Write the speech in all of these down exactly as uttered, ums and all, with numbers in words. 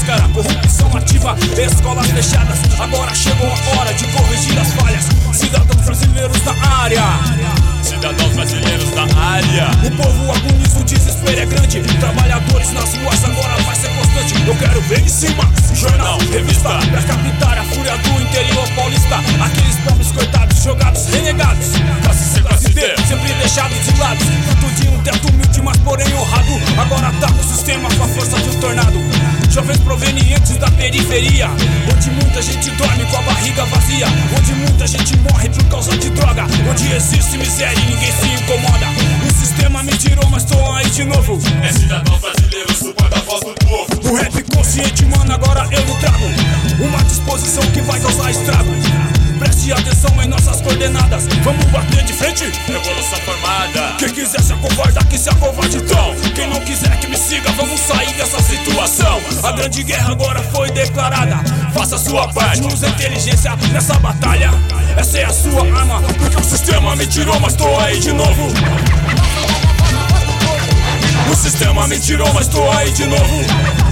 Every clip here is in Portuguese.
máscara, corrupção ativa, escolas fechadas. Agora chegou a hora de corrigir as falhas. Cidadãos brasileiros na área, cidadãos brasileiros na área. O povo agoniza, o desespero é grande. Trabalhadores nas ruas, agora vai ser constante. Eu quero ver em cima, jornal, revista, pra captar a fúria do interior paulista. Aqueles pobres coitados, jogados, renegados, classe C, classe D, sempre deixados de lado. Fruto de um teto humilde, mas porém honrado. Agora ataca o sistema com a força de um tornado. Jovens provenientes da periferia, onde muita gente dorme com a barriga vazia, onde muita gente morre por causa de droga, onde existe miséria e ninguém se incomoda. O sistema me tirou, mas tô aí de novo. É cidadão brasileiro, suporta a voz do povo. O rap consciente, mano, agora eu lhe trago uma disposição que vai causar estrago. Preste atenção em nossas coordenadas, vamos bater de frente. Revolução formada. Quem quiser se acovardar, que se acovarde então. Quem não quiser que me siga, vamos sair dessa situação. A grande guerra agora foi declarada. Faça a sua parte, use a inteligência nessa batalha. Essa é a sua arma, porque o sistema me tirou, mas tô aí de novo. O sistema me tirou, mas tô aí de novo.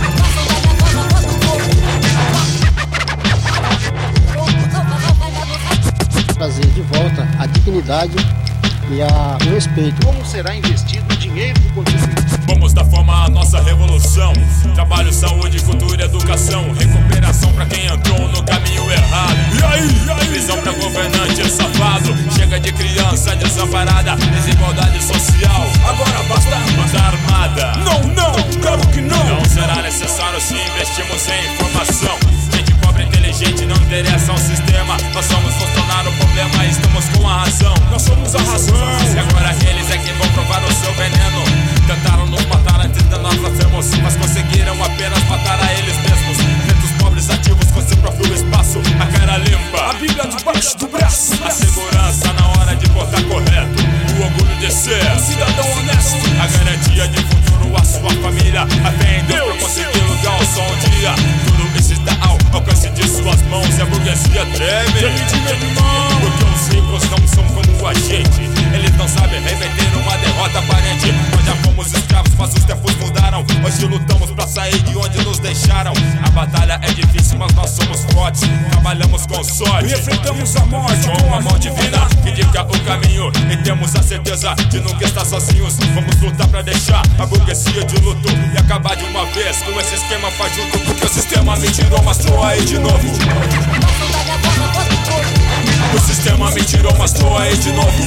Trazer de volta a dignidade e a, o respeito. Como será investido o dinheiro do contribuinte? Vamos dar forma à nossa revolução. Trabalho, saúde, cultura, educação. Recuperação pra quem entrou no caminho errado. E aí, e aí? Visão pra governante safado. Chega de criança desamparada. Desigualdade social. Agora basta banda armada. Não, não, claro que não. Não será necessário se investirmos em informação. Gente pobre, inteligente, não interessa ao sistema. Nós somos funcionar o problema, estamos com a razão. Nós somos a razão. E agora eles é que vão provar o seu veneno. Tentaram nos matar antes de nós nascermos, mas conseguiram apenas matar a eles mesmos. Pretos pobres ativos com seu próprio espaço, a cara limpa, a Bíblia debaixo do braço. A segurança na hora de votar correto, o orgulho de ser um cidadão honesto. A garantia de futuro à sua família. A fé em Deus pra conseguir lugar ao sol um dia. Tudo isso está ao alcance de suas mãos e a burguesia treme. Porque os ricos não são como a gente. Eles não sabem reverter uma derrota aparente. Nós já fomos escravos, mas os tempos mudaram. Hoje lutamos pra sair de onde nos deixaram. A batalha é difícil, mas nós somos fortes. Trabalhamos com sorte e enfrentamos a morte com uma mão divina que indica o caminho. E temos a certeza de nunca estar sozinhos. Vamos lutar pra deixar a burguesia de luto e acabar de uma vez com esse esquema fajuto. Porque o sistema me tirou, mas tô aí de novo. O sistema me tirou, mas tô aí de novo.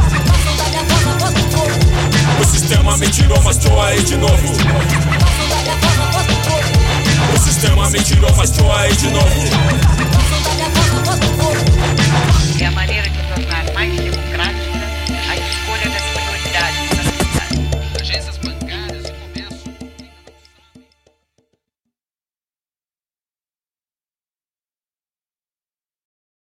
O sistema me tirou, mas tô aí de novo. O sistema me tirou, mas tô aí de novo.